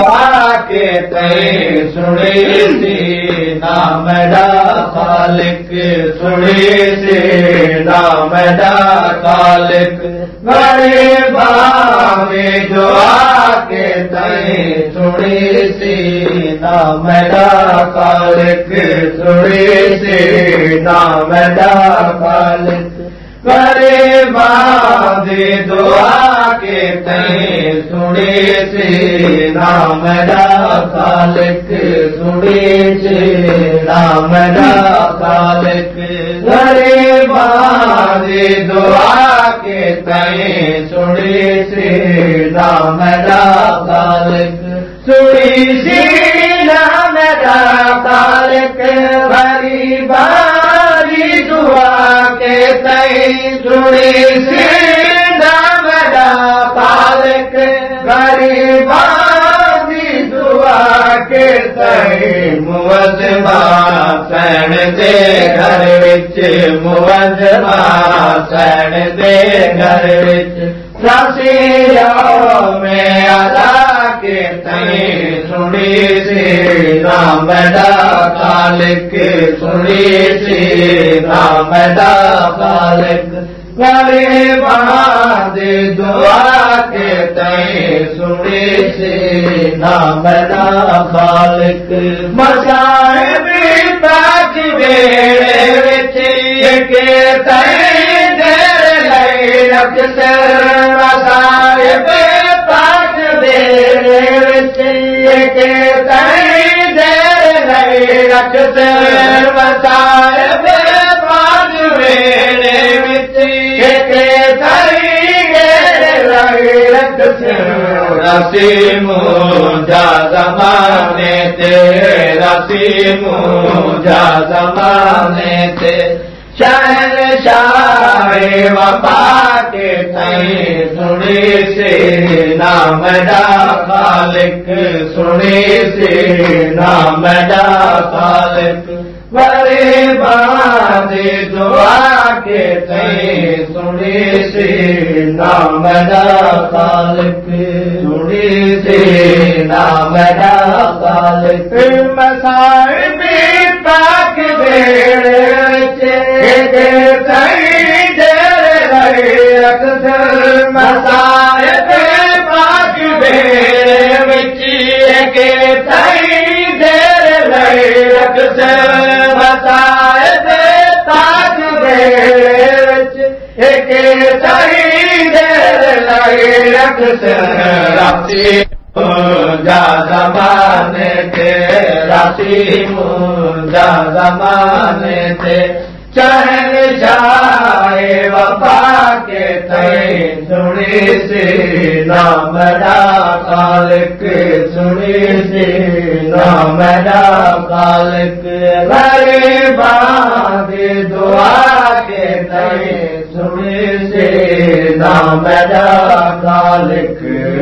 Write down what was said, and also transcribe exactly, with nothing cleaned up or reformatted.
दुआ के तई सुनी सी नाम दा खालिक सुनी सी नाम दा खालिक गरीबा दी दुआ के तई सुनी सी नाम दा खालिक सुनी सी नाम दा खालिक गरीबा दी दुआ के तई सुनी सी नाम दा खालिक सुनी सी नाम दा खालिक गरीबा दी दुआ के तई सुनी सी नाम दा खालिक सुनी सी नाम दा खालिक गरीबा दी दुआ के तई सुनी सी नाम दा खालिक गरीबा दी दुआ के तई मुअज्जमा सैन दे घर विच मुअज्जमा सैन दे घर विच रसिया में अदा के तई सुनी सी नाम दा खालिक सुनी सी नाम दा खालिक गरीबा दी दुआ के तई सुनी सी नाम दा खालिक मसाए भी पाक वेड़े विच के तई देर लई अक्सर मसाए भी पाक वेड़े विच के तई देर लई अक्सर मसाए भी पाक वेड़े विच रसीमू जा ज़माने ते रसीमू जा ज़माने ते शहंशाह वफा के तई सुनी सी नाम दा खालिक सुनी सी नाम दा खालिक गरीबा दी दुआ के तई सुनी सी नाम दा खालिक सुनी सी नाम दा खालिक मसाए भी पाक वेड़े के तई देर लई अक्सर मसाए भी पाक वेड़े विच के तई देर लई अक्सर मसाए भी पाक वेड़े विच के तई देर लई अक्सर रसीमू जा ज़माने ते रसीमू जा ज़माने ते शहंशाह वफा के तई सुनी सी नाम दा खालिक सुनी सी नाम दा खालिक गरीबा दी दुआ के तई सुनी सी नाम दा खालिक